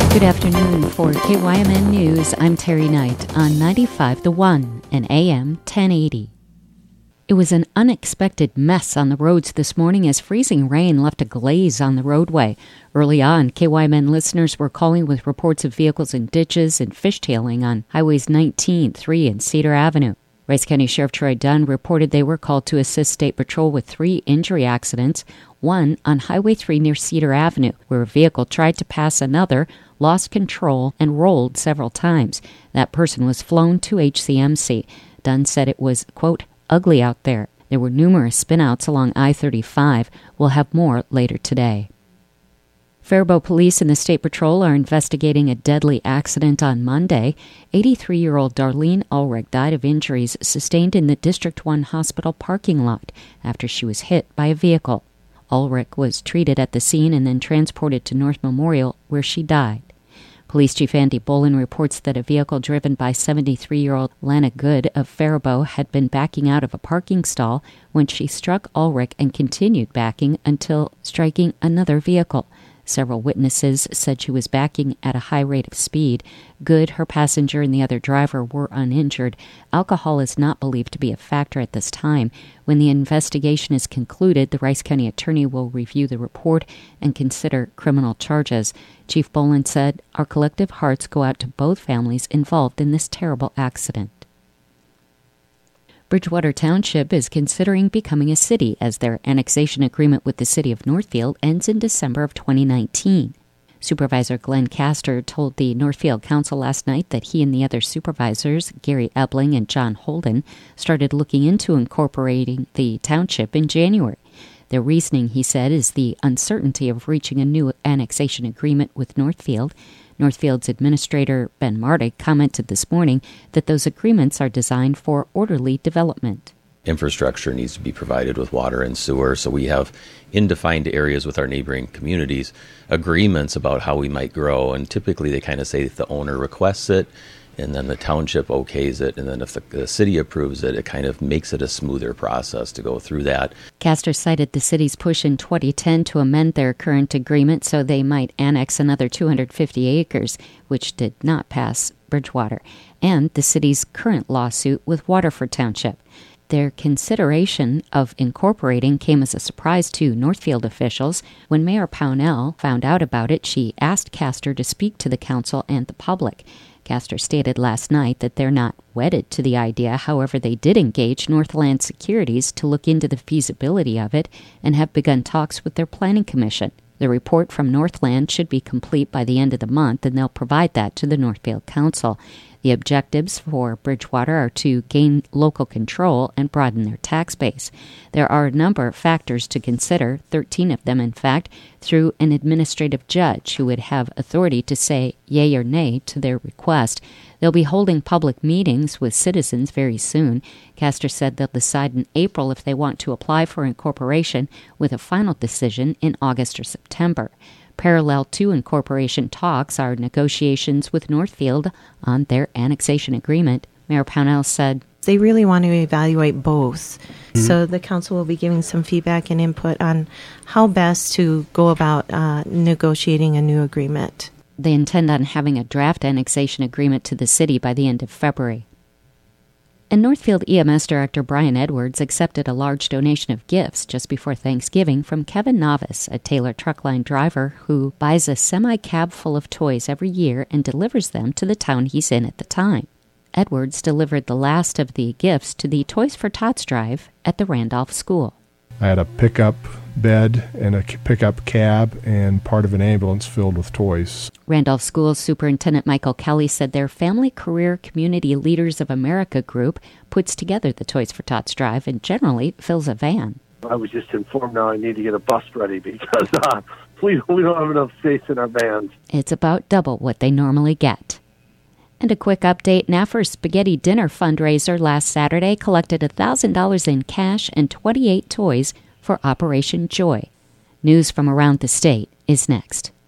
Good afternoon. For KYMN News, I'm Terry Knight on 95 The One and AM 1080. It was an unexpected mess on the roads this morning as freezing rain left a glaze on the roadway. Early on, KYMN listeners were calling with reports of vehicles in ditches and fishtailing on Highways 19, 3, and Cedar Avenue. Rice County Sheriff Troy Dunn reported they were called to assist State Patrol with 3 injury accidents, one on Highway 3 near Cedar Avenue, where a vehicle tried to pass another, lost control, and rolled several times. That person was flown to HCMC. Dunn said it was, quote, ugly out there. There were numerous spinouts along I-35. We'll have more later today. Faribault Police and the State Patrol are investigating a deadly accident on Monday. 83-year-old Darlene Ulrich died of injuries sustained in the District 1 hospital parking lot after she was hit by a vehicle. Ulrich was treated at the scene and then transported to North Memorial, where she died. Police Chief Andy Bolin reports that a vehicle driven by 73-year-old Lana Good of Faribault had been backing out of a parking stall when she struck Ulrich and continued backing until striking another vehicle. Several witnesses said she was backing at a high rate of speed. Good, her passenger, and the other driver were uninjured. Alcohol is not believed to be a factor at this time. When the investigation is concluded, the Rice County Attorney will review the report and consider criminal charges. Chief Bolin said, "Our collective hearts go out to both families involved in this terrible accident." Bridgewater Township is considering becoming a city as their annexation agreement with the city of Northfield ends in December of 2019. Supervisor Glenn Castor told the Northfield Council last night that he and the other supervisors, Gary Ebling and John Holden, started looking into incorporating the township in January. Their reasoning, he said, is the uncertainty of reaching a new annexation agreement with Northfield. Northfield's administrator, Ben Mardick, commented this morning that those agreements are designed for orderly development. Infrastructure needs to be provided with water and sewer, so we have in defined areas with our neighboring communities agreements about how we might grow, and typically they kind of say if the owner requests it, and then the township okays it, and then if the city approves it, it kind of makes it a smoother process to go through that. Castor cited the city's push in 2010 to amend their current agreement so they might annex another 250 acres, which did not pass Bridgewater, and the city's current lawsuit with Waterford Township. Their consideration of incorporating came as a surprise to Northfield officials. When Mayor Pownell found out about it, she asked Castor to speak to the council and the public. Castor stated last night that they're not wedded to the idea. However, they did engage Northland Securities to look into the feasibility of it and have begun talks with their planning commission. The report from Northland should be complete by the end of the month, and they'll provide that to the Northfield Council. The objectives for Bridgewater are to gain local control and broaden their tax base. There are a number of factors to consider, 13 of them, in fact, through an administrative judge who would have authority to say yea or nay to their request. They'll be holding public meetings with citizens very soon. Castor said they'll decide in April if they want to apply for incorporation, with a final decision in August or September. Parallel to incorporation talks are negotiations with Northfield on their annexation agreement. Mayor Pownell said, they really want to evaluate both. Mm-hmm. So the council will be giving some feedback and input on how best to go about negotiating a new agreement. They intend on having a draft annexation agreement to the city by the end of February. And Northfield EMS Director Brian Edwards accepted a large donation of gifts just before Thanksgiving from Kevin Novice, a Taylor Truckline driver who buys a semi-cab full of toys every year and delivers them to the town he's in at the time. Edwards delivered the last of the gifts to the Toys for Tots drive at the Randolph School. I had a pickup bed and a pickup cab and part of an ambulance filled with toys. Randolph School Superintendent Michael Kelly said their Family Career Community Leaders of America group puts together the Toys for Tots drive and generally fills a van. I was just informed now I need to get a bus ready because we don't have enough space in our vans. It's about double what they normally get. And a quick update, NAFR's Spaghetti Dinner fundraiser last Saturday collected $1,000 in cash and 28 toys for Operation Joy. News from around the state is next.